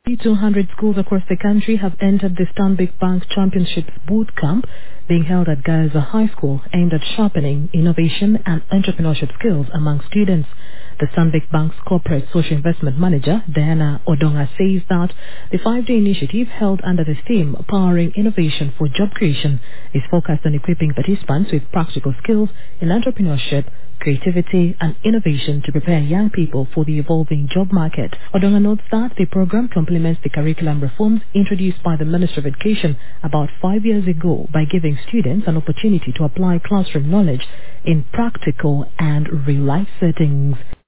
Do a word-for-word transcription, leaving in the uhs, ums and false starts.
two hundred schools across the country have entered the Stanbic Bank Championships Boot Camp being held at Gaza High School, aimed at sharpening innovation and entrepreneurship skills among students. The Stanbic Bank's Corporate Social Investment Manager, Diana Odonga, says that the five-day initiative held under the theme Powering Innovation for Job Creation is focused on equipping participants with practical skills in entrepreneurship, creativity and innovation to prepare young people for the evolving job market. Odonga notes that the program complements the curriculum reforms introduced by the Ministry of Education about five years ago by giving students an opportunity to apply classroom knowledge in practical and real-life settings.